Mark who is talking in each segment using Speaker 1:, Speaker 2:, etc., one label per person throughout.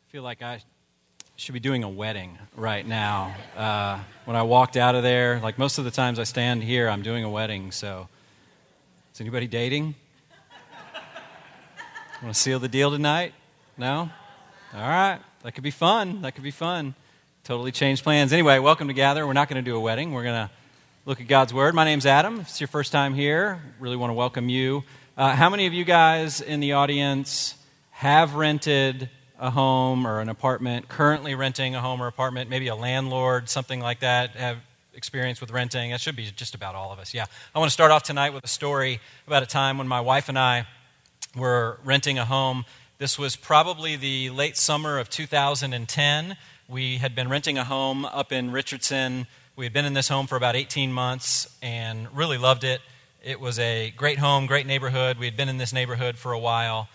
Speaker 1: feel like I should be doing a wedding right now. When I walked out of there, like most of the times I stand here, I'm doing a wedding. So, is anybody dating? Want to seal the deal tonight? No? All right. That could be fun. Totally changed plans. Anyway, welcome to Gather. We're not going to do a wedding. We're going to look at God's Word. My name's Adam. If it's your first time here, really want to welcome you. How many of you guys in the audience have rented a home or an apartment, currently renting a home or apartment, maybe a landlord, something like that, have experience with renting? That should be just about all of us, yeah. I want to start off tonight with a story about a time when my wife and I were renting a home. This was probably the late summer of 2010. We had been renting a home up in Richardson. We had been in this home for about 18 months and really loved it. It was a great home, great neighborhood. We had been in this neighborhood for a while.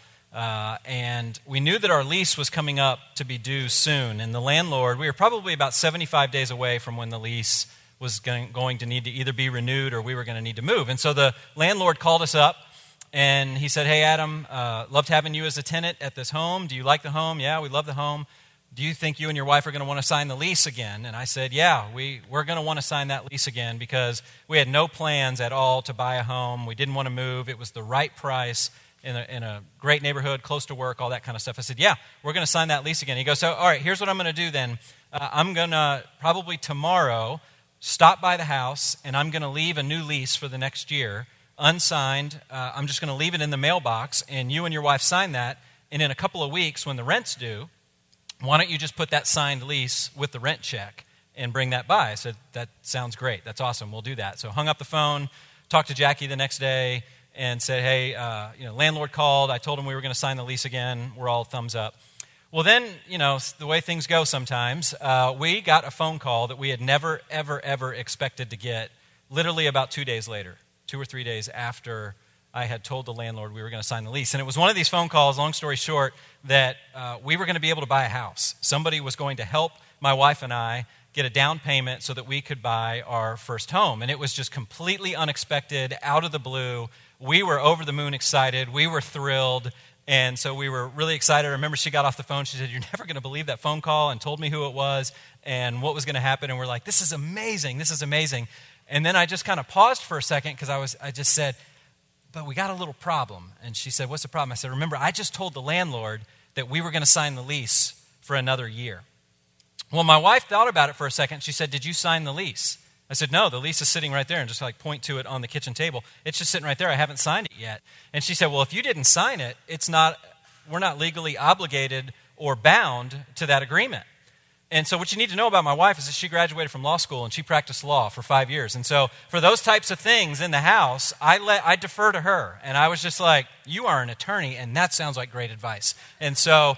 Speaker 1: And we knew that our lease was coming up to be due soon. And the landlord, we were probably about 75 days away from when the lease was going to need to either be renewed or we were going to need to move. And so the landlord called us up and he said, "Hey, Adam, loved having you as a tenant at this home. Do you like the home?" "Yeah, we love the home. Do you think you and your wife are going to want to sign the lease again?" And I said, "Yeah, we're going to want to sign that lease again because we had no plans at all to buy a home. We didn't want to move. It was the right price in a great neighborhood, close to work, all that kind of stuff." I said, "Yeah, we're going to sign that lease again." He goes, "So, all right, here's what I'm going to do then. I'm going to probably tomorrow stop by the house, and I'm going to leave a new lease for the next year, unsigned. I'm just going to leave it in the mailbox, and you and your wife sign that, and in a couple of weeks when the rent's due, why don't you just put that signed lease with the rent check and bring that by?" I said, "That sounds great. That's awesome. We'll do that." So hung up the phone, talked to Jackie the next day, and said, "Hey, landlord called. I told him we were going to sign the lease again. We're all thumbs up." Well, then, the way things go sometimes, we got a phone call that we had never, ever, ever expected to get literally about 2 days later, 2 or 3 days after I had told the landlord we were going to sign the lease. And it was one of these phone calls, long story short, that we were going to be able to buy a house. Somebody was going to help my wife and I get a down payment so that we could buy our first home. And it was just completely unexpected, out of the blue. We were over the moon excited. We were thrilled. And so we were really excited. I remember she got off the phone. She said, "You're never going to believe that phone call," and told me who it was and what was going to happen. And we're like, this is amazing. This is amazing. And then I just kind of paused for a second because I just said, "But we got a little problem." And she said, "What's the problem?" I said, "Remember, I just told the landlord that we were going to sign the lease for another year." Well, my wife thought about it for a second. She said, "Did you sign the lease?" I said, "No, the lease is sitting right there," and just point to it on the kitchen table. "It's just sitting right there. I haven't signed it yet." And she said, "Well, if you didn't sign it, we're not legally obligated or bound to that agreement." And so what you need to know about my wife is that she graduated from law school and she practiced law for 5 years. And so for those types of things in the house, I defer to her. And I was just like, "You are an attorney, and that sounds like great advice." And so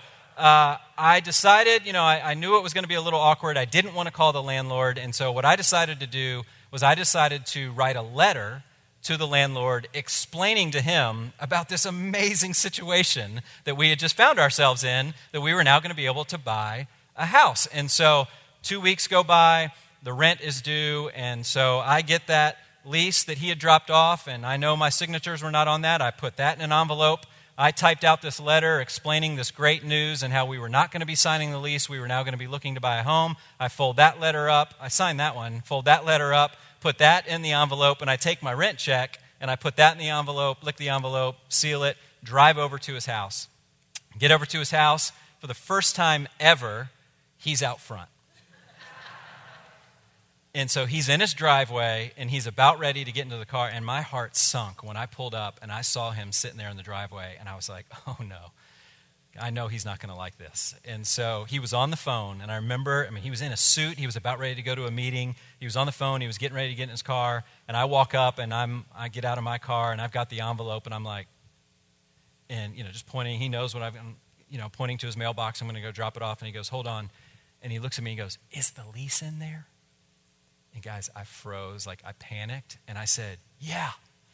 Speaker 1: I decided, I knew it was going to be a little awkward. I didn't want to call the landlord. And so what I decided to do was I decided to write a letter to the landlord explaining to him about this amazing situation that we had just found ourselves in, that we were now going to be able to buy a house. And so 2 weeks go by, the rent is due, and so I get that lease that he had dropped off, and I know my signatures were not on that. I put that in an envelope. I typed out this letter explaining this great news and how we were not going to be signing the lease. We were now going to be looking to buy a home. I fold that letter up. I signed that one, fold that letter up, put that in the envelope, and I take my rent check, and I put that in the envelope, lick the envelope, seal it, drive over to his house. Get over to his house. For the first time ever, he's out front. And so he's in his driveway, and he's about ready to get into the car, and my heart sunk when I pulled up, and I saw him sitting there in the driveway, and I was like, "Oh, no. I know he's not going to like this." And so he was on the phone, and I remember, he was in a suit. He was about ready to go to a meeting. He was on the phone. He was getting ready to get in his car, and I walk up, and I get out of my car, and I've got the envelope, and I'm like, just pointing. He knows what I'm, pointing to his mailbox. I'm going to go drop it off, and he goes, "Hold on." And he looks at me and goes, "Is the lease in there?" And guys, I froze, I panicked, and I said, "Yeah."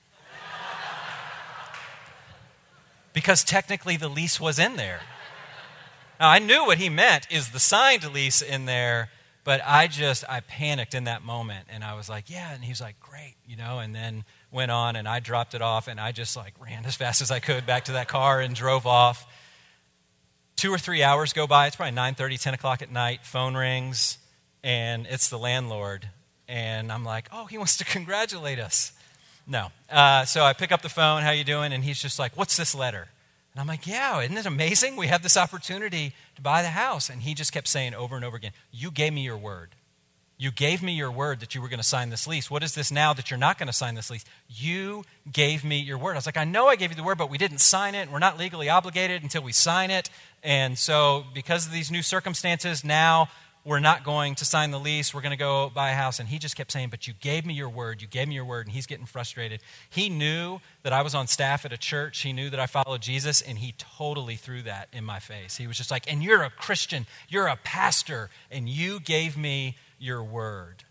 Speaker 1: Because technically the lease was in there. Now, I knew what he meant is the signed lease in there, but I panicked in that moment, and I was like, "Yeah," and he was like, "Great," and then went on, and I dropped it off, and I just ran as fast as I could back to that car and drove off. 2 or 3 hours go by. It's probably 9:30, 10 o'clock at night. Phone rings, and it's the landlord. And I'm like, oh, he wants to congratulate us. No. So I pick up the phone, how you doing? And he's just like, what's this letter? And I'm like, yeah, isn't it amazing? We have this opportunity to buy the house. And he just kept saying over and over again, you gave me your word. You gave me your word that you were going to sign this lease. What is this now that you're not going to sign this lease? You gave me your word. I was like, I know I gave you the word, but we didn't sign it. We're not legally obligated until we sign it. And so because of these new circumstances, now we're not going to sign the lease. We're going to go buy a house. And he just kept saying, but you gave me your word. You gave me your word. And he's getting frustrated. He knew that I was on staff at a church. He knew that I followed Jesus. And he totally threw that in my face. He was just like, and you're a Christian. You're a pastor. And you gave me your word.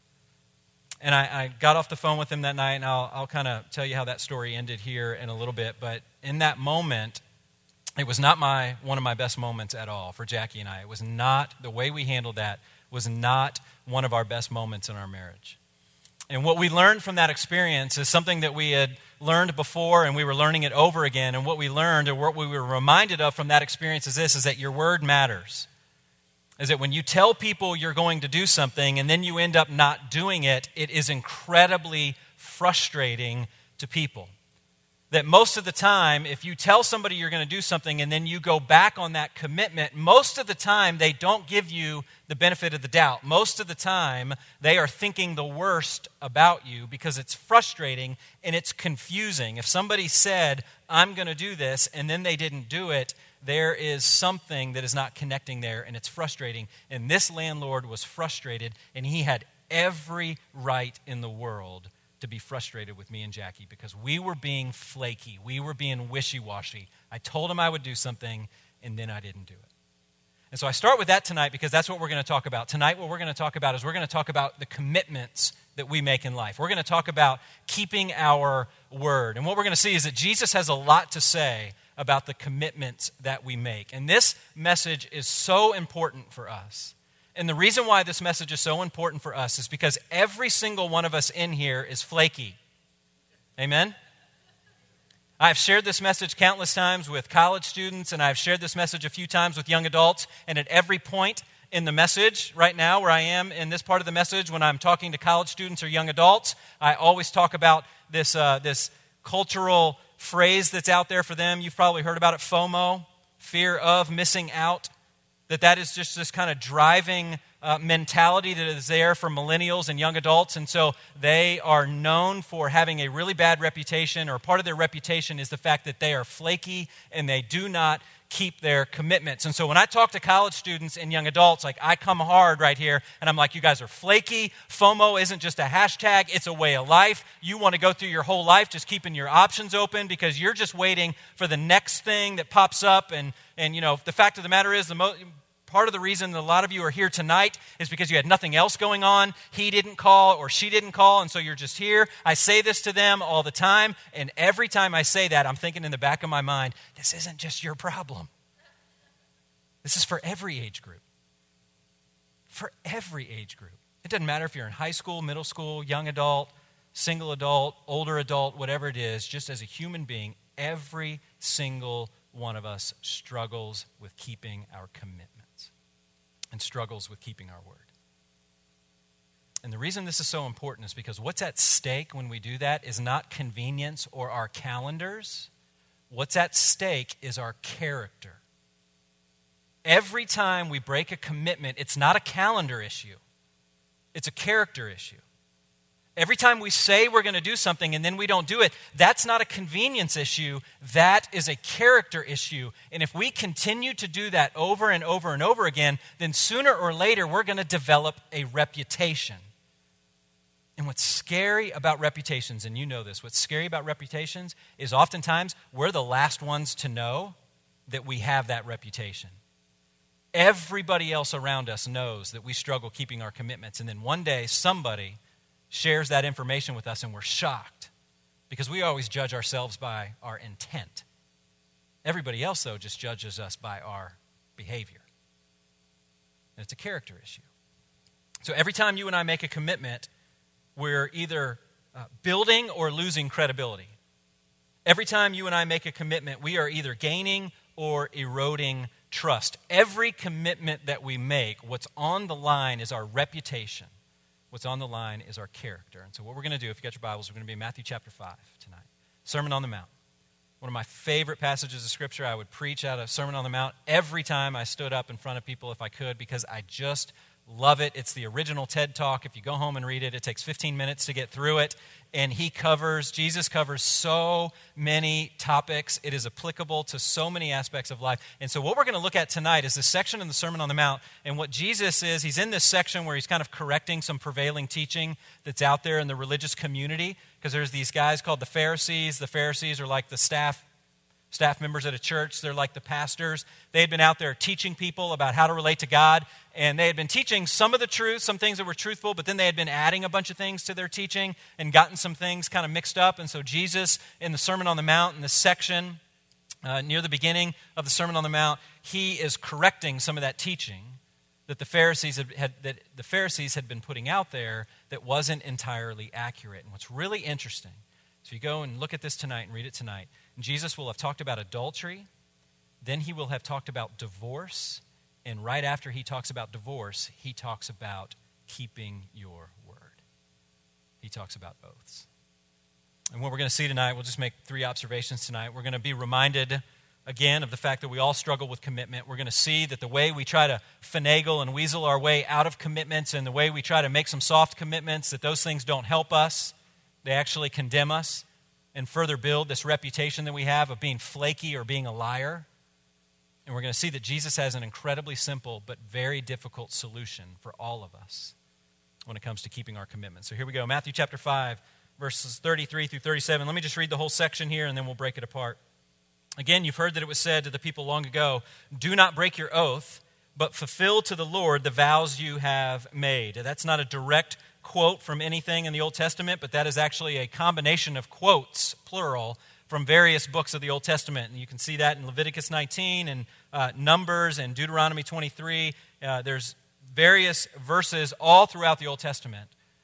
Speaker 1: And I got off the phone with him that night. And I'll kind of tell you how that story ended here in a little bit. But in that moment, it was not one of my best moments at all for Jackie and I. It was not, the way we handled that was not one of our best moments in our marriage. And what we learned from that experience is something that we had learned before, and we were learning it over again. And what we learned, or what we were reminded of from that experience is this, is that your word matters. Is that when you tell people you're going to do something and then you end up not doing it, it is incredibly frustrating to people. That most of the time, if you tell somebody you're going to do something and then you go back on that commitment, most of the time they don't give you the benefit of the doubt. Most of the time, they are thinking the worst about you because it's frustrating and it's confusing. If somebody said, I'm going to do this, and then they didn't do it, there is something that is not connecting there, and it's frustrating. And this landlord was frustrated, and he had every right in the world to be frustrated with me and Jackie because we were being flaky. We were being wishy-washy. I told him I would do something, and then I didn't do it. And so I start with that tonight because that's what we're going to talk about. Tonight what we're going to talk about is we're going to talk about the commitments that we make in life. We're going to talk about keeping our word. And what we're going to see is that Jesus has a lot to say about the commitments that we make. And this message is so important for us. And the reason why this message is so important for us is because every single one of us in here is flaky. Amen? I've shared this message countless times with college students, and I've shared this message a few times with young adults, and at every point in the message right now, where I am in this part of the message, when I'm talking to college students or young adults, I always talk about this cultural phrase that's out there for them. You've probably heard about it, FOMO, fear of missing out. That is just this kind of driving mentality that is there for millennials and young adults. And so they are known for having a really bad reputation, or part of their reputation is the fact that they are flaky and they do not keep their commitments. And so when I talk to college students and young adults, like I come hard right here and I'm like, you guys are flaky. FOMO isn't just a hashtag, it's a way of life. You want to go through your whole life just keeping your options open because you're just waiting for the next thing that pops up. And you know, the fact of the matter is part of the reason that a lot of you are here tonight is because you had nothing else going on. He didn't call or she didn't call, and so you're just here. I say this to them all the time, and every time I say that, I'm thinking in the back of my mind, this isn't just your problem. This is for every age group. For every age group. It doesn't matter if you're in high school, middle school, young adult, single adult, older adult, whatever it is, just as a human being, every single one of us struggles with keeping our commitments and struggles with keeping our word. And the reason this is so important is because what's at stake when we do that is not convenience or our calendars. What's at stake is our character. Every time we break a commitment, it's not a calendar issue. It's a character issue. Every time we say we're going to do something and then we don't do it, that's not a convenience issue. That is a character issue. And if we continue to do that over and over and over again, then sooner or later we're going to develop a reputation. And what's scary about reputations, and you know this, what's scary about reputations is oftentimes we're the last ones to know that we have that reputation. Everybody else around us knows that we struggle keeping our commitments. And then one day somebody shares that information with us and we're shocked because we always judge ourselves by our intent. Everybody else, though, just judges us by our behavior. And it's a character issue. So every time you and I make a commitment, we're either building or losing credibility. Every time you and I make a commitment, we are either gaining or eroding trust. Every commitment that we make, what's on the line is our reputation. What's on the line is our character. And so what we're going to do, if you got your Bibles, we're going to be in Matthew chapter 5 tonight. Sermon on the Mount. One of my favorite passages of Scripture. I would preach out of Sermon on the Mount every time I stood up in front of people if I could, because I just love it. It's the original TED Talk. If you go home and read it, it takes 15 minutes to get through it. And Jesus covers so many topics. It is applicable to so many aspects of life. And so what we're going to look at tonight is this section in the Sermon on the Mount. And what Jesus is, he's in this section where he's kind of correcting some prevailing teaching that's out there in the religious community. Because there's these guys called the Pharisees. The Pharisees are like the staff members at a church. They're like the pastors. They had been out there teaching people about how to relate to God. And they had been teaching some of the truth, some things that were truthful, but then they had been adding a bunch of things to their teaching and gotten some things kind of mixed up. And so Jesus, in the Sermon on the Mount, in this section, near the beginning of the Sermon on the Mount, he is correcting some of that teaching that the Pharisees had been putting out there that wasn't entirely accurate. And what's really interesting, so you go and look at this tonight and read it tonight, and Jesus will have talked about adultery, then he will have talked about divorce, and right after he talks about divorce, he talks about keeping your word. He talks about oaths. And what we're going to see tonight, we'll just make 3 observations tonight. We're going to be reminded again of the fact that we all struggle with commitment. We're going to see that the way we try to finagle and weasel our way out of commitments and the way we try to make some soft commitments, that those things don't help us. They actually condemn us and further build this reputation that we have of being flaky or being a liar. And we're going to see that Jesus has an incredibly simple but very difficult solution for all of us when it comes to keeping our commitments. So here we go, Matthew chapter 5, verses 33 through 37. Let me just read the whole section here and then we'll break it apart. Again, you've heard that it was said to the people long ago, "Do not break your oath, but fulfill to the Lord the vows you have made." That's not a direct quote from anything in the Old Testament, but that is actually a combination of quotes, plural, from various books of the Old Testament. And you can see that in Leviticus 19 and Numbers and Deuteronomy 23. There's various verses all throughout the Old Testament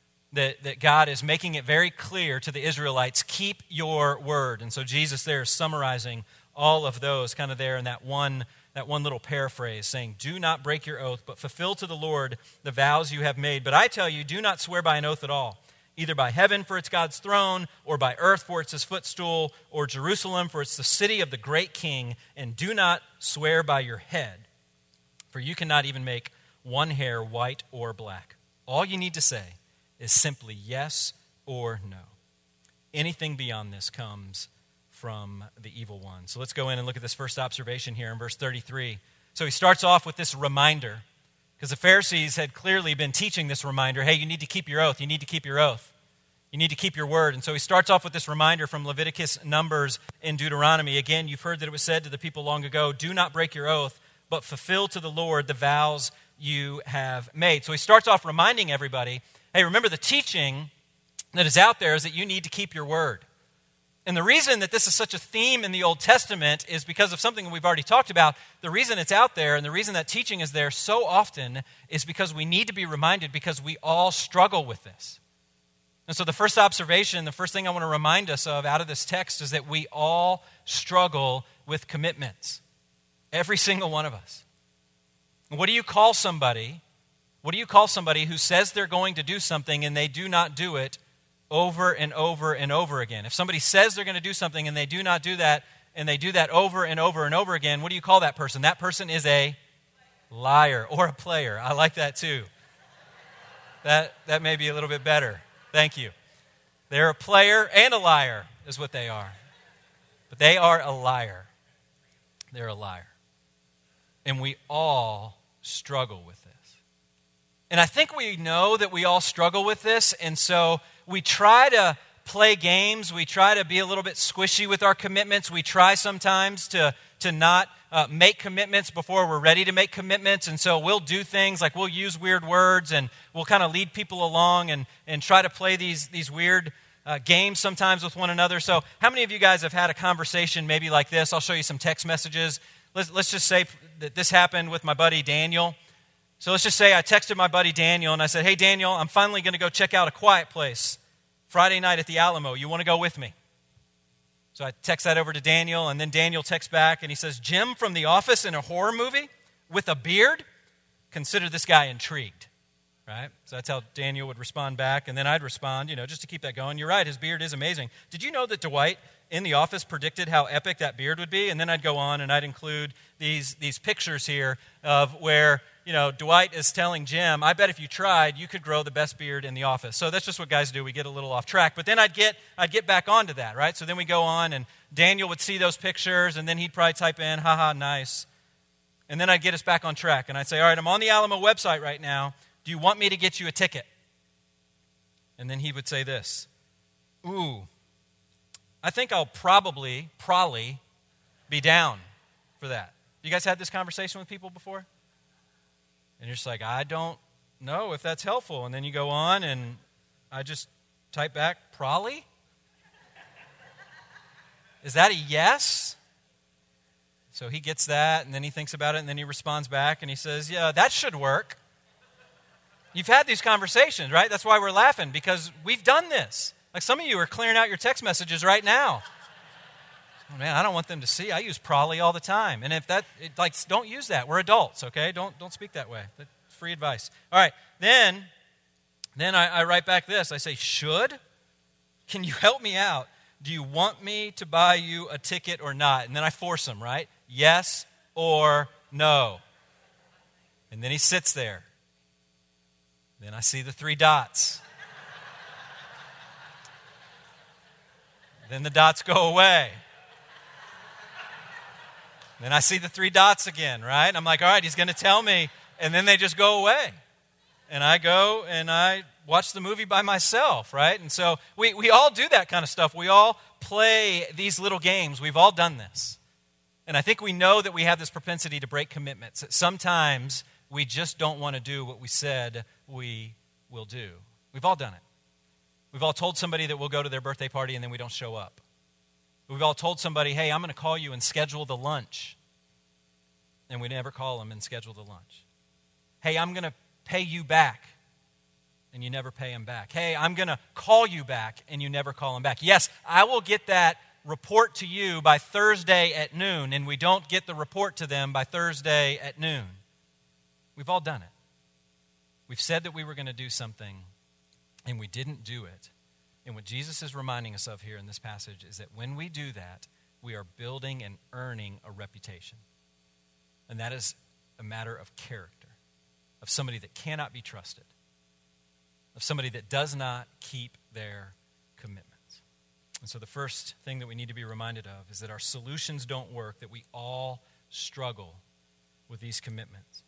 Speaker 1: that God is making it very clear to the Israelites, keep your word. And so Jesus there is summarizing all of those kind of there in that one little paraphrase, saying, do not break your oath, but fulfill to the Lord the vows you have made. But I tell you, do not swear by an oath at all, either by heaven, for it's God's throne, or by earth, for it's his footstool, or Jerusalem, for it's the city of the great king. And do not swear by your head, for you cannot even make one hair white or black. All you need to say is simply yes or no. Anything beyond this comes from the evil one. So let's go in and look at this first observation here in verse 33. So he starts off with this reminder, because the Pharisees had clearly been teaching this reminder, hey, you need to keep your oath, you need to keep your oath, you need to keep your word. And so he starts off with this reminder from Leviticus, Numbers, and Deuteronomy. Again, you've heard that it was said to the people long ago, do not break your oath, but fulfill to the Lord the vows you have made. So he starts off reminding everybody, hey, remember the teaching that is out there is that you need to keep your word. And the reason that this is such a theme in the Old Testament is because of something we've already talked about. The reason it's out there and the reason that teaching is there so often is because we need to be reminded, because we all struggle with this. And so the first observation, the first thing I want to remind us of out of this text is that we all struggle with commitments. Every single one of us. What do you call somebody? What do you call somebody who says they're going to do something and they do not do it over and over and over again? If somebody says they're going to do something and they do not do that, and they do that over and over and over again, what do you call that person? That person is a liar or a player. I like that too. That may be a little bit better. Thank you. They're a player and a liar is what they are. But they are a liar. They're a liar. And we all struggle with this. And I think we know that we all struggle with this, and so we try to play games. We try to be a little bit squishy with our commitments. We try sometimes to not make commitments before we're ready to make commitments, and so we'll do things like we'll use weird words, and we'll kind of lead people along and try to play these weird games sometimes with one another. So how many of you guys have had a conversation maybe like this? I'll show you some text messages. Let's just say that this happened with my buddy Daniel. So let's just say I texted my buddy Daniel and I said, hey Daniel, I'm finally going to go check out A Quiet Place Friday night at the Alamo. You want to go with me? So I text that over to Daniel, and then Daniel texts back, and he says, Jim from The Office in a horror movie with a beard? Consider this guy intrigued, right? So that's how Daniel would respond back, and then I'd respond, just to keep that going. You're right, his beard is amazing. Did you know that Dwight in The Office predicted how epic that beard would be? And then I'd go on, and I'd include these pictures here of where Dwight is telling Jim, I bet if you tried, you could grow the best beard in the office. So that's just what guys do. We get a little off track. But then I'd get back onto that, right? So then we go on, and Daniel would see those pictures, and then he'd probably type in, haha, nice. And then I'd get us back on track. And I'd say, all right, I'm on the Alamo website right now. Do you want me to get you a ticket? And then he would say this, ooh, I think I'll probably be down for that. You guys had this conversation with people before? And you're just like, I don't know if that's helpful. And then you go on, and I just type back, probably? Is that a yes? So he gets that, and then he thinks about it, and then he responds back, and he says, yeah, that should work. You've had these conversations, right? That's why we're laughing, because we've done this. Like some of you are clearing out your text messages right now. Oh, man, I don't want them to see. I use probably all the time. And if don't use that. We're adults, okay? Don't speak that way. That's free advice. All right, then I write back this. I say, should? Can you help me out? Do you want me to buy you a ticket or not? And then I force him, right? Yes or no. And then he sits there. Then I see the 3 dots. Then the dots go away. Then I see the 3 dots again, right? I'm like, all right, he's going to tell me. And then they just go away. And I go and I watch the movie by myself, right? And so we all do that kind of stuff. We all play these little games. We've all done this. And I think we know that we have this propensity to break commitments. Sometimes we just don't want to do what we said we will do. We've all done it. We've all told somebody that we'll go to their birthday party and then we don't show up. We've all told somebody, hey, I'm going to call you and schedule the lunch. And we never call them and schedule the lunch. Hey, I'm going to pay you back. And you never pay them back. Hey, I'm going to call you back. And you never call them back. Yes, I will get that report to you by Thursday at noon. And we don't get the report to them by Thursday at noon. We've all done it. We've said that we were going to do something, and we didn't do it. And what Jesus is reminding us of here in this passage is that when we do that, we are building and earning a reputation. And that is a matter of character, of somebody that cannot be trusted, of somebody that does not keep their commitments. And so the first thing that we need to be reminded of is that our solutions don't work, that we all struggle with these commitments.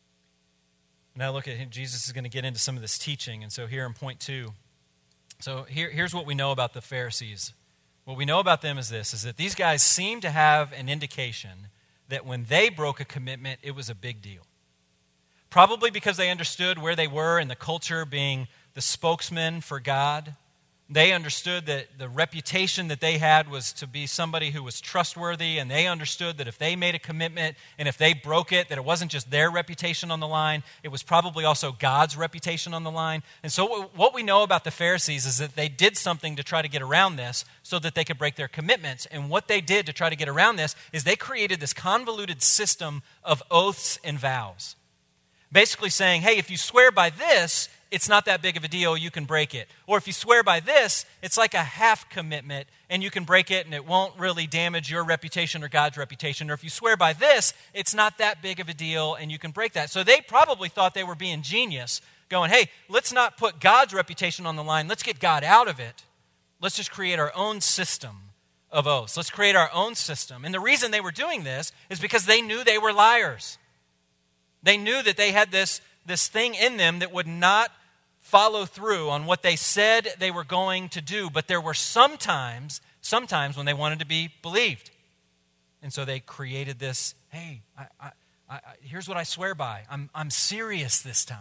Speaker 1: Now look at him. Jesus is going to get into some of this teaching. And so here in point 2, so here's what we know about the Pharisees. What we know about them is this, is that these guys seem to have an indication that when they broke a commitment, it was a big deal. Probably because they understood where they were in the culture, being the spokesman for God. They understood that the reputation that they had was to be somebody who was trustworthy, and they understood that if they made a commitment and if they broke it, that it wasn't just their reputation on the line, it was probably also God's reputation on the line. And so what we know about the Pharisees is that they did something to try to get around this so that they could break their commitments. And what they did to try to get around this is they created this convoluted system of oaths and vows. Basically saying, hey, if you swear by this, it's not that big of a deal, you can break it. Or if you swear by this, it's like a half commitment and you can break it and it won't really damage your reputation or God's reputation. Or if you swear by this, it's not that big of a deal and you can break that. So they probably thought they were being genius, going, hey, let's not put God's reputation on the line. Let's get God out of it. Let's just create our own system of oaths. Let's create our own system. And the reason they were doing this is because they knew they were liars. They knew that they had this thing in them that would not follow through on what they said they were going to do. But there were sometimes when they wanted to be believed. And so they created this, hey, here's what I swear by. I'm serious this time.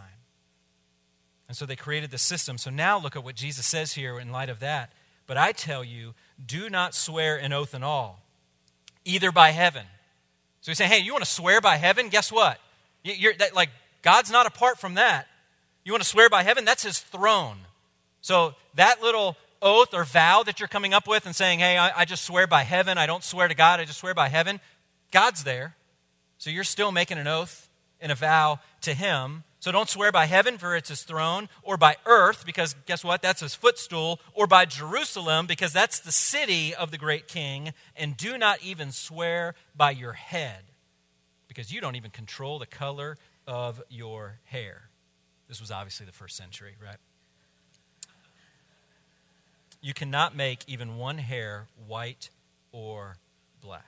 Speaker 1: And so they created this system. So now look at what Jesus says here in light of that. But I tell you, do not swear an oath at all, either by heaven. So he's saying, hey, you want to swear by heaven? Guess what? God's not apart from that. You want to swear by heaven? That's his throne. So that little oath or vow that you're coming up with and saying, hey, I just swear by heaven. I don't swear to God. I just swear by heaven. God's there. So you're still making an oath and a vow to him. So don't swear by heaven, for it's his throne, or by earth, because guess what? That's his footstool, or by Jerusalem, because that's the city of the great king. And do not even swear by your head, because you don't even control the color of your hair. This was obviously the first century, right? You cannot make even one hair white or black.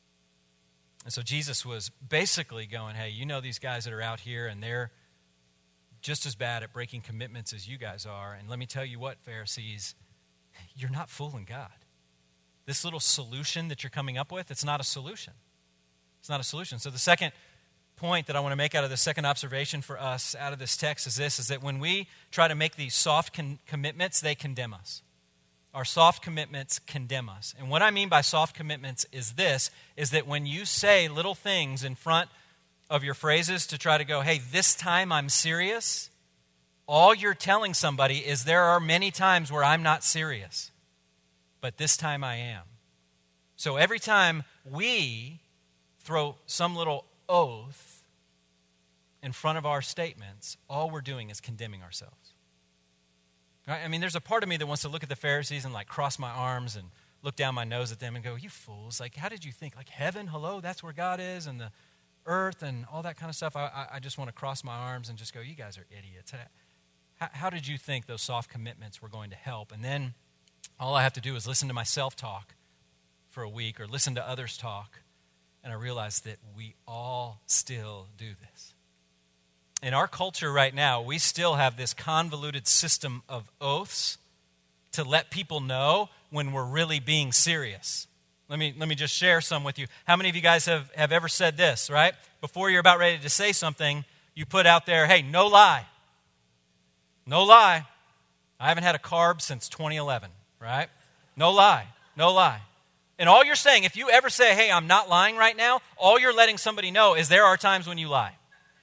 Speaker 1: And so Jesus was basically going, hey, you know these guys that are out here and they're just as bad at breaking commitments as you guys are. And let me tell you what, Pharisees, you're not fooling God. This little solution that you're coming up with, it's not a solution. It's not a solution. So the second point that I want to make out of the second observation for us out of this text is this, is that when we try to make these soft commitments, they condemn us. Our soft commitments condemn us. And what I mean by soft commitments is this, is that when you say little things in front of your phrases to try to go, hey, this time I'm serious, all you're telling somebody is there are many times where I'm not serious, but this time I am. So every time we throw some little oath in front of our statements, all we're doing is condemning ourselves. Right? I mean, there's a part of me that wants to look at the Pharisees and like cross my arms and look down my nose at them and go, you fools, like how did you think? Like heaven, hello, that's where God is, and the earth and all that kind of stuff. I just want to cross my arms and just go, you guys are idiots. How did you think those soft commitments were going to help? And then all I have to do is listen to myself talk for a week or listen to others talk, and I realize that we all still do this. In our culture right now, we still have this convoluted system of oaths to let people know when we're really being serious. Let me just share some with you. How many of you guys have ever said this, right? Before you're about ready to say something, you put out there, hey, no lie. No lie. I haven't had a carb since 2011, right? No lie. No lie. And all you're saying, if you ever say, hey, I'm not lying right now, all you're letting somebody know is there are times when you lie.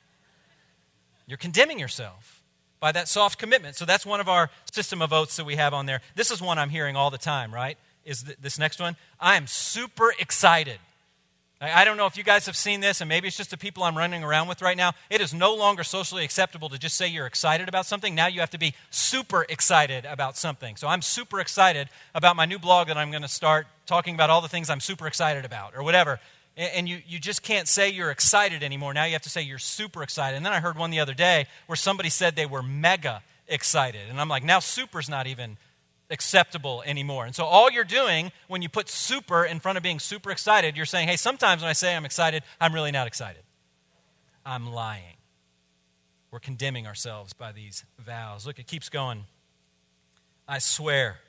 Speaker 1: You're condemning yourself by that soft commitment. So that's one of our system of oaths that we have on there. This is one I'm hearing all the time, right? Is this next one. I am super excited. I don't know if you guys have seen this, and maybe it's just the people I'm running around with right now. It is no longer socially acceptable to just say you're excited about something. Now you have to be super excited about something. So I'm super excited about my new blog that I'm going to start talking about all the things I'm super excited about or whatever. And you just can't say you're excited anymore. Now you have to say you're super excited. And then I heard one the other day where somebody said they were mega excited. And I'm like, now super's not even acceptable anymore. And so all you're doing when you put super in front of being super excited, you're saying, hey, sometimes when I say I'm excited, I'm really not excited. I'm lying. We're condemning ourselves by these vows. Look, it keeps going. I swear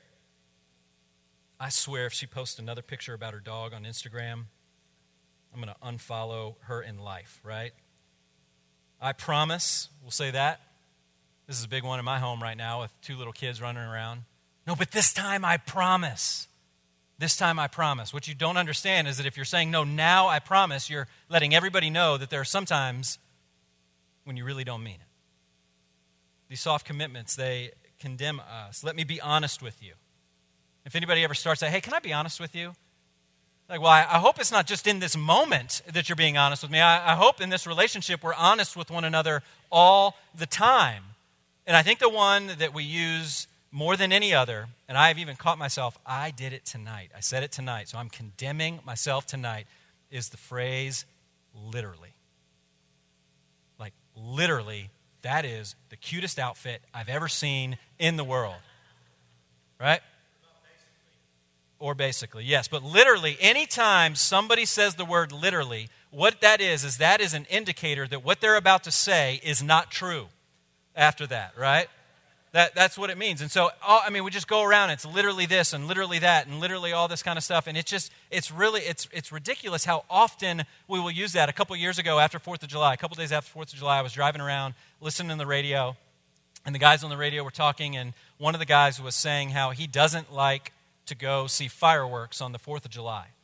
Speaker 1: if she posts another picture about her dog on Instagram, I'm going to unfollow her in life, right? I promise, we'll say that. This is a big one in my home right now with 2 little kids running around. No, but this time I promise. This time I promise. What you don't understand is that if you're saying, no, now I promise, you're letting everybody know that there are some times when you really don't mean it. These soft commitments, they condemn us. Let me be honest with you. If anybody ever starts saying, hey, can I be honest with you? Like, well, I hope it's not just in this moment that you're being honest with me. I hope in this relationship we're honest with one another all the time. And I think the one that we use more than any other, and I've even caught myself, I did it tonight. I said it tonight, so I'm condemning myself tonight, is the phrase literally. Like literally, that is the cutest outfit I've ever seen in the world. Right? Or basically, yes. But literally, anytime somebody says the word literally, what that is that is an indicator that what they're about to say is not true after that, right? That's what it means. And so, we just go around, it's literally this and literally that and literally all this kind of stuff. And it's ridiculous how often we will use that. A couple years ago after 4th of July, a couple days after 4th of July, I was driving around, listening to the radio, and the guys on the radio were talking, and one of the guys was saying how he doesn't like to go see fireworks on the 4th of July.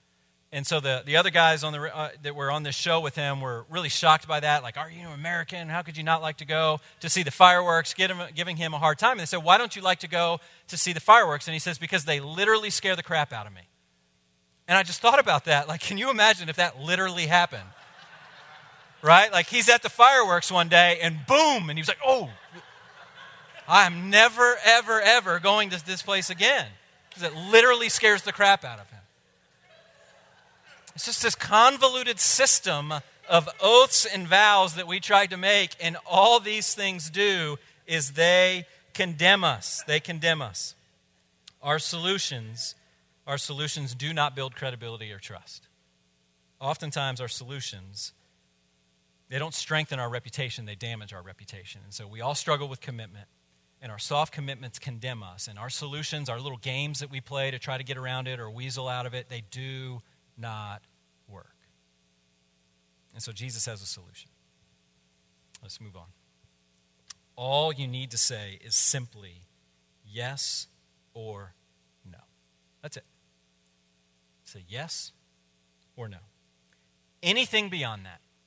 Speaker 1: And so the other guys that were on this show with him were really shocked by that. Like, are you American? How could you not like to go to see the fireworks? Giving him a hard time. And they said, why don't you like to go to see the fireworks? And he says, because they literally scare the crap out of me. And I just thought about that. Like, can you imagine if that literally happened? Right? Like, he's at the fireworks one day and boom. And he was like, oh, I'm never, ever, ever going to this place again. Because it literally scares the crap out of him. It's just this convoluted system of oaths and vows that we tried to make, and all these things do is they condemn us. They condemn us. Our solutions do not build credibility or trust. Oftentimes our solutions, they don't strengthen our reputation, they damage our reputation. And so we all struggle with commitment, and our soft commitments condemn us. And our solutions, our little games that we play to try to get around it or weasel out of it, they do not work. And so Jesus has a solution. Let's move on. All you need to say is simply yes or no. That's it. Say yes or no. Anything beyond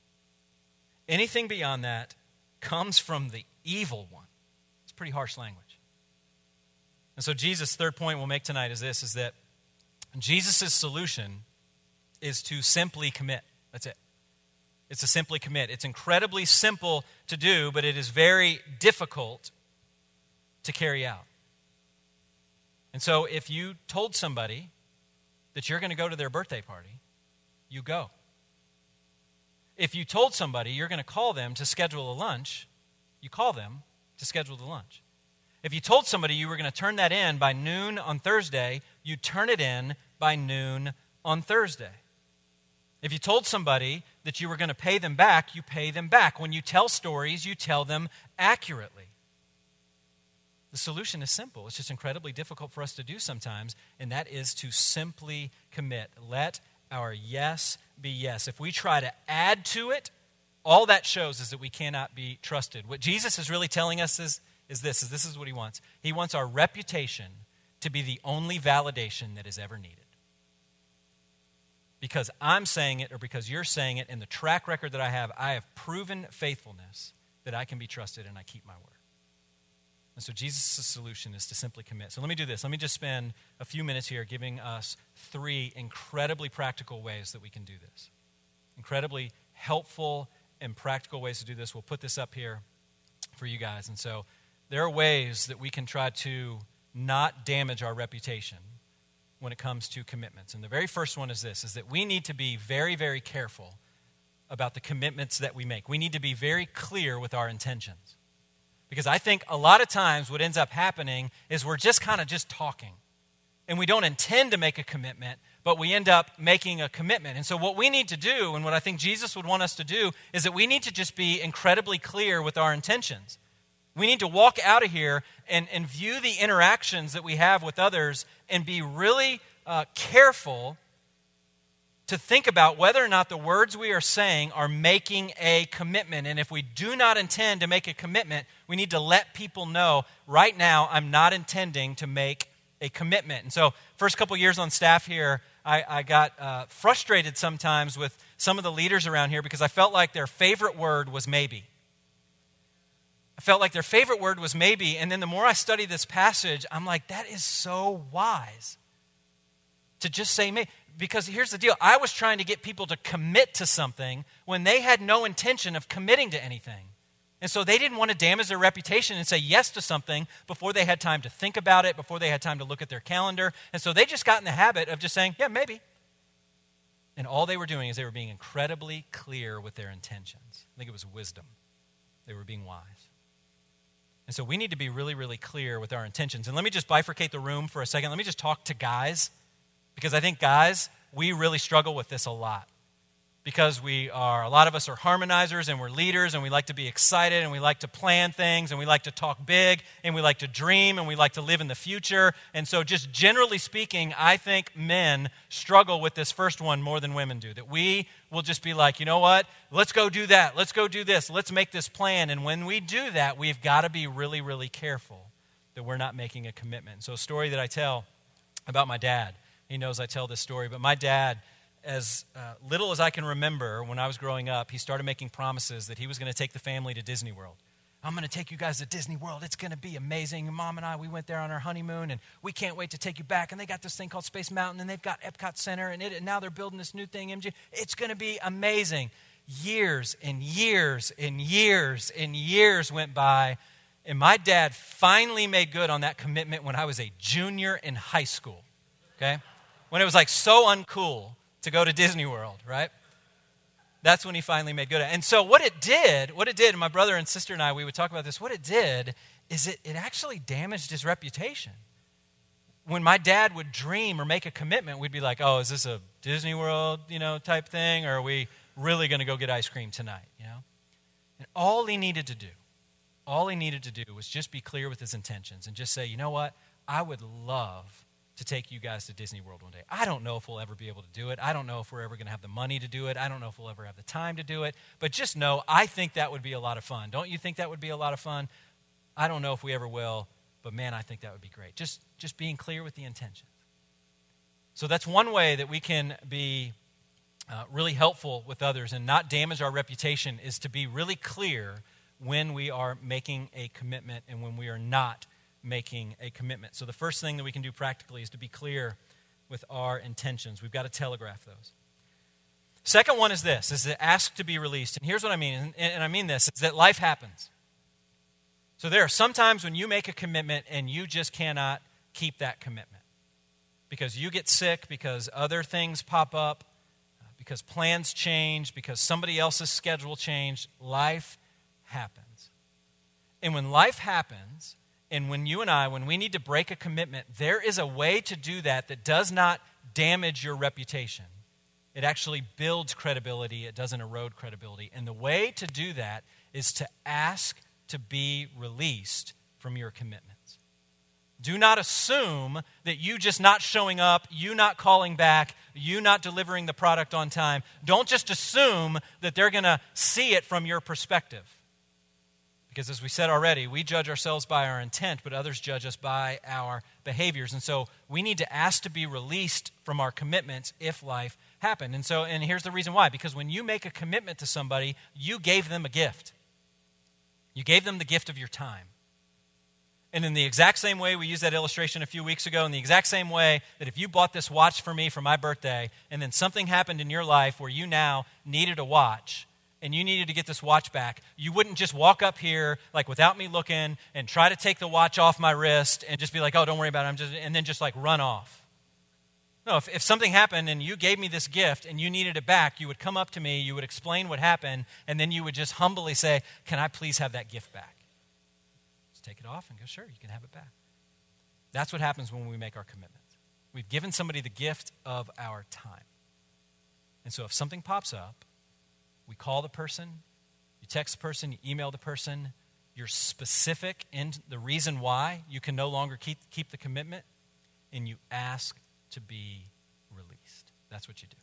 Speaker 1: that comes from the evil one. It's pretty harsh language. And so Jesus' third point we'll make tonight is this, is that Jesus' solution is to simply commit. That's it. It's to simply commit. It's incredibly simple to do, but it is very difficult to carry out. And so if you told somebody that you're going to go to their birthday party, you go. If you told somebody you're going to call them to schedule a lunch, you call them to schedule the lunch. If you told somebody you were going to turn that in by noon on Thursday, you turn it in by noon on Thursday. If you told somebody that you were going to pay them back, you pay them back. When you tell stories, you tell them accurately. The solution is simple. It's just incredibly difficult for us to do sometimes, and that is to simply commit. Let our yes be yes. If we try to add to it, all that shows is that we cannot be trusted. What Jesus is really telling us is this is what he wants. He wants our reputation to be the only validation that is ever needed. Because I'm saying it or because you're saying it, in the track record that I have proven faithfulness that I can be trusted and I keep my word. And so Jesus' solution is to simply commit. So let me do this. Let me just spend a few minutes here giving us 3 incredibly practical ways that we can do this. Incredibly helpful and practical ways to do this. We'll put this up here for you guys. And so there are ways that we can try to not damage our reputation when it comes to commitments. And the very first one is this, is that we need to be very, very careful about the commitments that we make. We need to be very clear with our intentions. Because I think a lot of times what ends up happening is we're just kind of just talking. And we don't intend to make a commitment, but we end up making a commitment. And so what we need to do, and what I think Jesus would want us to do, is that we need to just be incredibly clear with our intentions. We need to walk out of here and view the interactions that we have with others and be really careful to think about whether or not the words we are saying are making a commitment. And if we do not intend to make a commitment, we need to let people know, right now, I'm not intending to make a commitment. And so first couple years on staff here, I got frustrated sometimes with some of the leaders around here because I felt like their favorite word was maybe. I felt like their favorite word was maybe, and then the more I study this passage, I'm like, that is so wise to just say maybe. Because here's the deal, I was trying to get people to commit to something when they had no intention of committing to anything. And so they didn't want to damage their reputation and say yes to something before they had time to think about it, before they had time to look at their calendar. And so they just got in the habit of just saying, yeah, maybe. And all they were doing is they were being incredibly clear with their intentions. I think it was wisdom. They were being wise. And so we need to be really, really clear with our intentions. And let me just bifurcate the room for a second. Let me just talk to guys, because I think guys, we really struggle with this a lot. Because a lot of us are harmonizers and we're leaders and we like to be excited and we like to plan things and we like to talk big and we like to dream and we like to live in the future. And so just generally speaking, I think men struggle with this first one more than women do. That we will just be like, you know what? Let's go do that. Let's go do this. Let's make this plan. And when we do that, we've got to be really, really careful that we're not making a commitment. So a story that I tell about my dad. He knows I tell this story, but my dad, as little as I can remember when I was growing up, he started making promises that he was going to take the family to Disney World. I'm going to take you guys to Disney World. It's going to be amazing. Mom and I, we went there on our honeymoon, and we can't wait to take you back. And they got this thing called Space Mountain, and they've got Epcot Center, and now they're building this new thing, MG. It's going to be amazing. Years and years and years and years went by, and my dad finally made good on that commitment when I was a junior in high school, okay? When it was like so uncool to go to Disney World, right? That's when he finally made good. And so what it did, and my brother and sister and I, we would talk about this, what it did is it actually damaged his reputation. When my dad would dream or make a commitment, we'd be like, oh, is this a Disney World, type thing, or are we really going to go get ice cream tonight, And all he needed to do was just be clear with his intentions and just say, you know what, I would love to take you guys to Disney World one day. I don't know if we'll ever be able to do it. I don't know if we're ever going to have the money to do it. I don't know if we'll ever have the time to do it. But just know, I think that would be a lot of fun. Don't you think that would be a lot of fun? I don't know if we ever will, but man, I think that would be great. Just being clear with the intentions. So that's one way that we can be really helpful with others and not damage our reputation, is to be really clear when we are making a commitment and when we are not making a commitment. So the first thing that we can do practically is to be clear with our intentions. We've got to telegraph those. Second one is this, is to ask to be released. And here's what I mean, and I mean this, is that life happens. So there are some times when you make a commitment and you just cannot keep that commitment because you get sick, because other things pop up, because plans change, because somebody else's schedule changed. Life happens. And when life happens, and when you and I, when we need to break a commitment, there is a way to do that that does not damage your reputation. It actually builds credibility. It doesn't erode credibility. And the way to do that is to ask to be released from your commitments. Do not assume that you just not showing up, you not calling back, you not delivering the product on time. Don't just assume that they're going to see it from your perspective. Because as we said already, we judge ourselves by our intent, but others judge us by our behaviors. And so we need to ask to be released from our commitments if life happened. And here's the reason why. Because when you make a commitment to somebody, you gave them a gift. You gave them the gift of your time. And in the exact same way, we used that illustration a few weeks ago, in the exact same way that if you bought this watch for me for my birthday, and then something happened in your life where you now needed a watch, and you needed to get this watch back, you wouldn't just walk up here like without me looking and try to take the watch off my wrist and just be like, oh, don't worry about it, and then just like run off. No, if something happened and you gave me this gift and you needed it back, you would come up to me, you would explain what happened, and then you would just humbly say, can I please have that gift back? Just take it off and go, sure, you can have it back. That's what happens when we make our commitments. We've given somebody the gift of our time. And so if something pops up, we call the person, you text the person, you email the person, you're specific in the reason why you can no longer keep the commitment, and you ask to be released. That's what you do.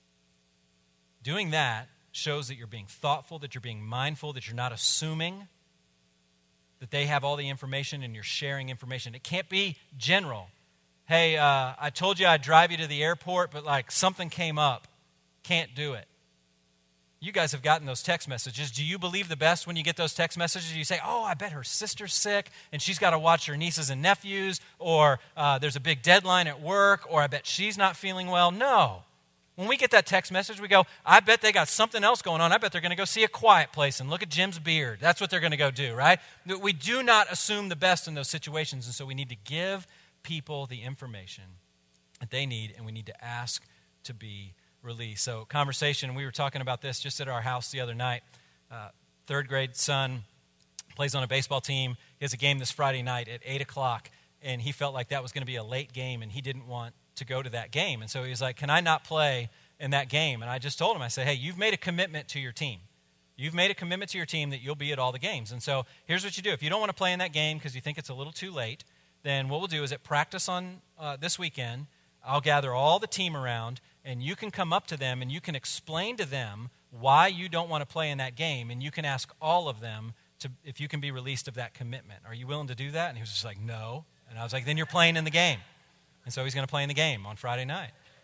Speaker 1: Doing that shows that you're being thoughtful, that you're being mindful, that you're not assuming that they have all the information and you're sharing information. It can't be general. Hey, I told you I'd drive you to the airport, but like something came up. Can't do it. You guys have gotten those text messages. Do you believe the best when you get those text messages? You say, oh, I bet her sister's sick and she's got to watch her nieces and nephews, or there's a big deadline at work, or I bet she's not feeling well. No. When we get that text message, we go, I bet they got something else going on. I bet they're going to go see A Quiet Place and look at Jim's beard. That's what they're going to go do, right? We do not assume the best in those situations, and so we need to give people the information that they need, and we need to ask to be release. So conversation, we were talking about this just at our house the other night. Third grade son plays on a baseball team. He has a game this Friday night at 8 o'clock, and he felt like that was going to be a late game, and he didn't want to go to that game. And so he was like, can I not play in that game? And I just told him, I said, hey, you've made a commitment to your team. You've made a commitment to your team that you'll be at all the games. And so here's what you do. If you don't want to play in that game because you think it's a little too late, then what we'll do is at practice on this weekend, I'll gather all the team around, and you can come up to them and you can explain to them why you don't want to play in that game, and you can ask all of them if you can be released of that commitment. Are you willing to do that? And he was just like, no. And I was like, then you're playing in the game. And so he's going to play in the game on Friday night.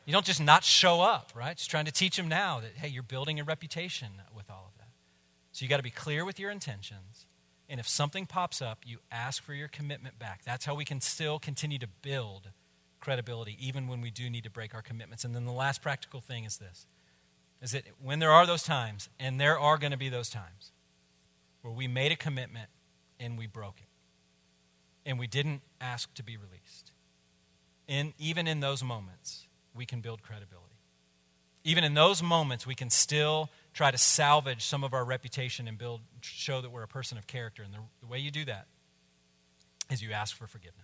Speaker 1: You don't just not show up, right? Just trying to teach them now that, hey, you're building a reputation with all of that. So you got to be clear with your intentions. And if something pops up, you ask for your commitment back. That's how we can still continue to build credibility, even when we do need to break our commitments. And then the last practical thing is this, is that when there are those times, and there are going to be those times, where we made a commitment and we broke it, and we didn't ask to be released. And even in those moments, we can build credibility. Even in those moments, we can still try to salvage some of our reputation and show that we're a person of character. And the way you do that is you ask for forgiveness.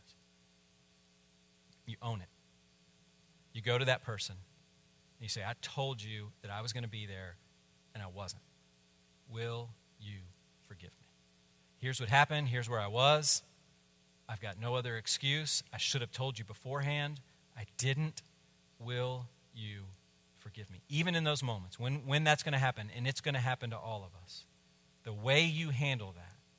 Speaker 1: You own it. You go to that person and you say, I told you that I was going to be there and I wasn't. Will you forgive me? Here's what happened. Here's where I was. I've got no other excuse. I should have told you beforehand. I didn't. Will you forgive me? Even in those moments, when that's going to happen, and it's going to happen to all of us, the way you handle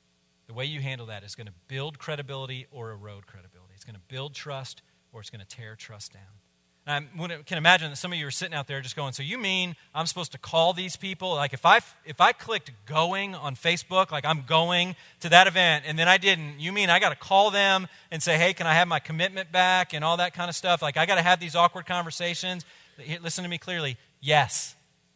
Speaker 1: that is going to build credibility or erode credibility. It's going to build trust or it's going to tear trust down. And I can imagine that some of you are sitting out there just going, so you mean I'm supposed to call these people? Like if I clicked going on Facebook, like I'm going to that event, and then I didn't, you mean I got to call them and say, hey, can I have my commitment back and all that kind of stuff? Like I got to have these awkward conversations? Listen to me clearly. Yes.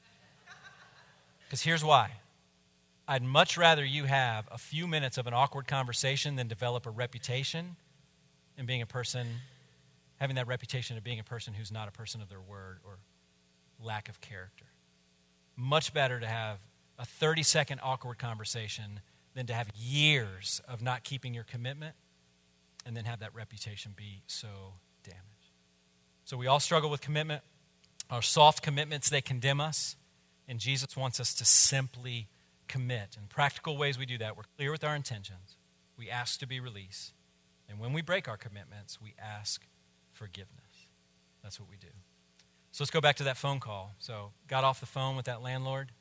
Speaker 1: Because here's why. I'd much rather you have a few minutes of an awkward conversation than develop a reputation and being a person, having that reputation of being a person who's not a person of their word or lack of character. Much better to have a 30-second awkward conversation than to have years of not keeping your commitment and then have that reputation be so damaged. So we all struggle with commitment. Our soft commitments, they condemn us. And Jesus wants us to simply commit. In practical ways we do that. We're clear with our intentions. We ask to be released. And when we break our commitments, we ask forgiveness. That's what we do. So let's go back to that phone call. So got off the phone with that landlord.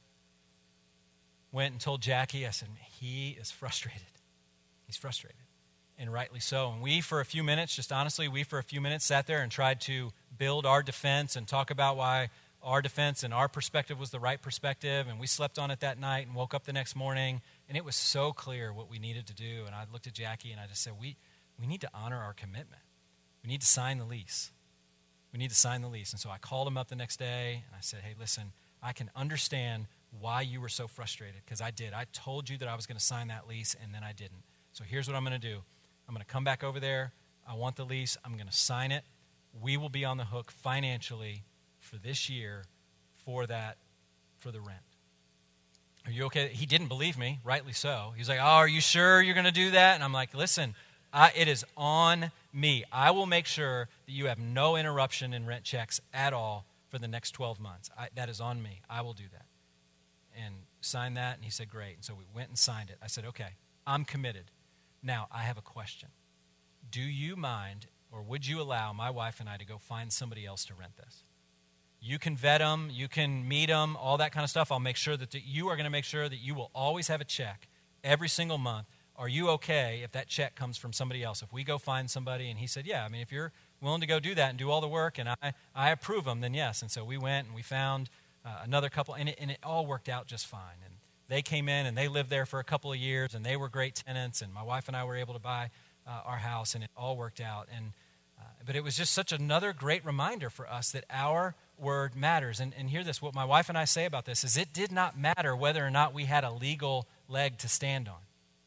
Speaker 1: Went and told Jackie, I said, he is frustrated. He's frustrated. And rightly so. And we for a few minutes sat there and tried to build our defense and talk about why our defense and our perspective was the right perspective. And we slept on it that night and woke up the next morning. And it was so clear what we needed to do. And I looked at Jackie and I just said, we need to honor our commitment. We need to sign the lease. We need to sign the lease. And so I called him up the next day and I said, hey, listen, I can understand why you were so frustrated, because I did. I told you that I was going to sign that lease and then I didn't. So here's what I'm going to do. I'm going to come back over there. I want the lease. I'm going to sign it. We will be on the hook financially for this year for the rent. Are you okay? He didn't believe me, rightly so. He's like, oh, are you sure you're going to do that? And I'm like, listen, it is on me. I will make sure that you have no interruption in rent checks at all for the next 12 months. That is on me. I will do that. And sign that, and he said, great. And so we went and signed it. I said, okay, I'm committed. Now, I have a question. Do you mind, or would you allow my wife and I to go find somebody else to rent this? You can vet them, you can meet them, all that kind of stuff. I'll make sure that you are going to make sure that you will always have a check every single month. Are you okay if that check comes from somebody else? If we go find somebody, and he said, yeah, I mean, if you're willing to go do that and do all the work, and I approve them, then yes. And so we went and we found another couple, and it all worked out just fine. And they came in and they lived there for a couple of years, and they were great tenants, and my wife and I were able to buy our house, and it all worked out. But it was just such another great reminder for us that our word matters. And hear this, what my wife and I say about this is it did not matter whether or not we had a legal leg to stand on.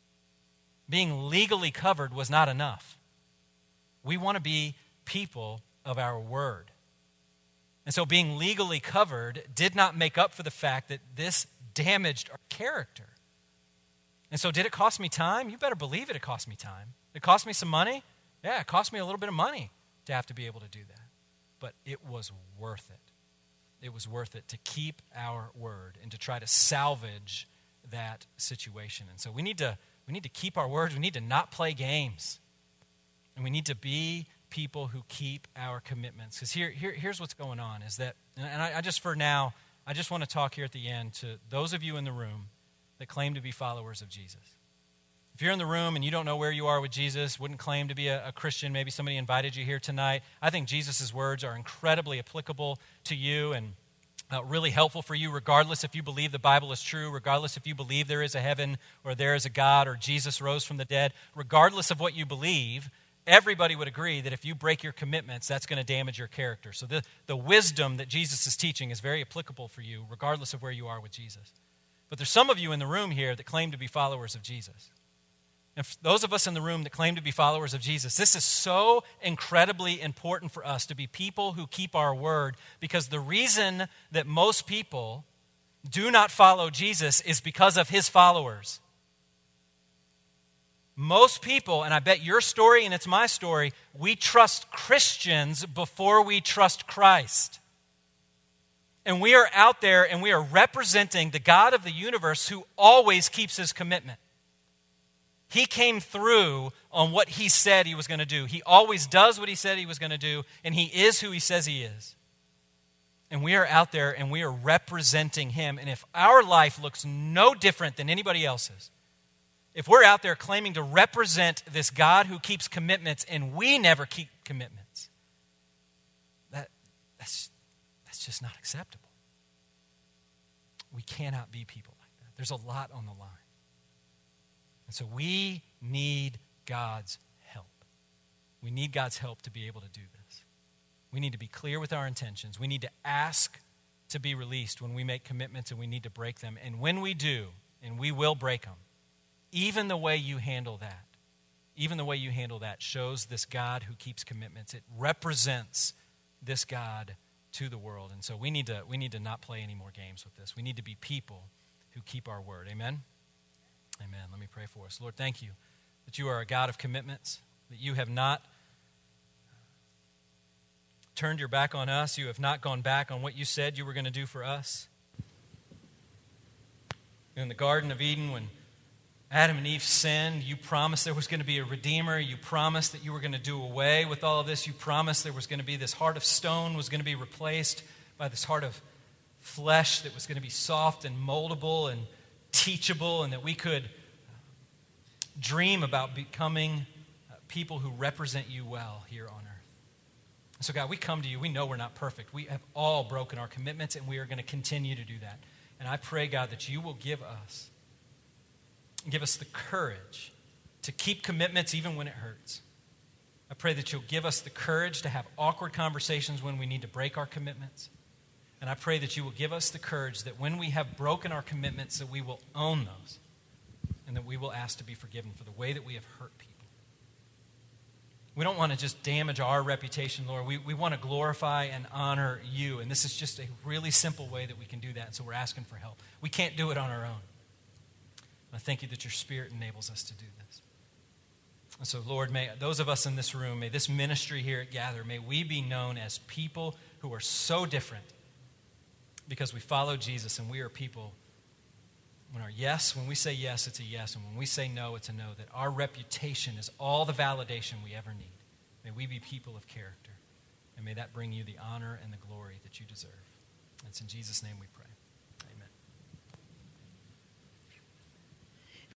Speaker 1: Being legally covered was not enough. We want to be people of our word. And so being legally covered did not make up for the fact that this damaged our character. And so did it cost me time? You better believe it cost me time. It cost me some money? Yeah, it cost me a little bit of money to have to be able to do that. But it was worth it. It was worth it to keep our word and to try to salvage that situation. And so we need to keep our words. We need to not play games. And we need to be people who keep our commitments. Because here's what's going on is that, and I just want to talk here at the end to those of you in the room that claim to be followers of Jesus. If you're in the room and you don't know where you are with Jesus, wouldn't claim to be a Christian, maybe somebody invited you here tonight, I think Jesus' words are incredibly applicable to you and really helpful for you, regardless if you believe the Bible is true, regardless if you believe there is a heaven or there is a God or Jesus rose from the dead, regardless of what you believe, everybody would agree that if you break your commitments, that's going to damage your character. So the wisdom that Jesus is teaching is very applicable for you, regardless of where you are with Jesus. But there's some of you in the room here that claim to be followers of Jesus. And for those of us in the room that claim to be followers of Jesus, this is so incredibly important for us to be people who keep our word, because the reason that most people do not follow Jesus is because of his followers. Most people, and I bet your story and it's my story, we trust Christians before we trust Christ. And we are out there and we are representing the God of the universe who always keeps his commitment. He came through on what he said he was going to do. He always does what he said he was going to do, and he is who he says he is. And we are out there and we are representing him. And if our life looks no different than anybody else's, if we're out there claiming to represent this God who keeps commitments and we never keep commitments, that's just not acceptable. We cannot be people like that. There's a lot on the line. And so we need God's help. We need God's help to be able to do this. We need to be clear with our intentions. We need to ask to be released when we make commitments, and we need to break them. And when we do, and we will break them, even the way you handle that shows this God who keeps commitments. It represents this God to the world. And so we need to not play any more games with this. We need to be people who keep our word. Amen? Amen. Let me pray for us. Lord, thank you that you are a God of commitments, that you have not turned your back on us. You have not gone back on what you said you were going to do for us. In the Garden of Eden, when Adam and Eve sinned, you promised there was going to be a Redeemer. You promised that you were going to do away with all of this. You promised there was going to be this heart of stone was going to be replaced by this heart of flesh that was going to be soft and moldable and teachable, and that we could dream about becoming people who represent you well here on earth. So God, we come to you. We know we're not perfect. We have all broken our commitments, and we are going to continue to do that. And I pray, God, that you will give us the courage to keep commitments even when it hurts. I pray that you'll give us the courage to have awkward conversations when we need to break our commitments. And I pray that you will give us the courage that when we have broken our commitments, that we will own those and that we will ask to be forgiven for the way that we have hurt people. We don't want to just damage our reputation, Lord. We want to glorify and honor you. And this is just a really simple way that we can do that. And so we're asking for help. We can't do it on our own. I thank you that your Spirit enables us to do this. And so, Lord, may those of us in this room, may this ministry here at Gather, may we be known as people who are so different because we follow Jesus, and we are people, when we say yes, it's a yes, and when we say no, it's a no, that our reputation is all the validation we ever need. May we be people of character, and may that bring you the honor and the glory that you deserve. It's in Jesus' name we pray.